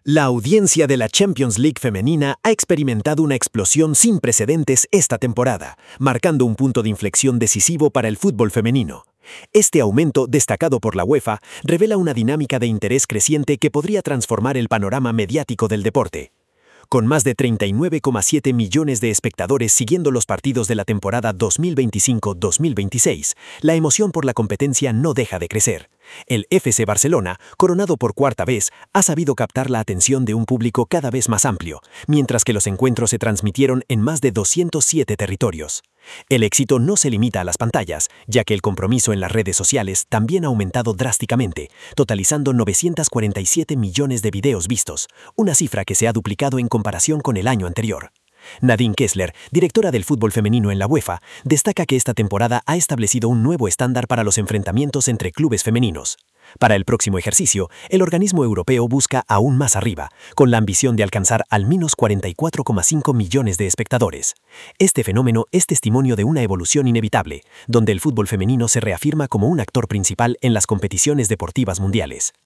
La audiencia de la Champions League femenina ha experimentado una explosión sin precedentes esta temporada, marcando un punto de inflexión decisivo para el fútbol femenino. Este aumento, destacado por la UEFA, revela una dinámica de interés creciente que podría transformar el panorama mediático del deporte. Con más de 39,7 millones de espectadores siguiendo los partidos de la temporada 2025-2026, la emoción por la competencia no deja de crecer. El FC Barcelona, coronado por cuarta vez, ha sabido captar la atención de un público cada vez más amplio, mientras que los encuentros se transmitieron en más de 207 territorios. El éxito no se limita a las pantallas, ya que el compromiso en las redes sociales también ha aumentado drásticamente, totalizando 947 millones de videos vistos, una cifra que se ha duplicado en comparación con el año anterior. Nadine Kessler, directora del fútbol femenino en la UEFA, destaca que esta temporada ha establecido un nuevo estándar para los enfrentamientos entre clubes femeninos. Para el próximo ejercicio, el organismo europeo busca aún más arriba, con la ambición de alcanzar al menos 44,5 millones de espectadores. Este fenómeno es testimonio de una evolución inevitable, donde el fútbol femenino se reafirma como un actor principal en las competiciones deportivas mundiales.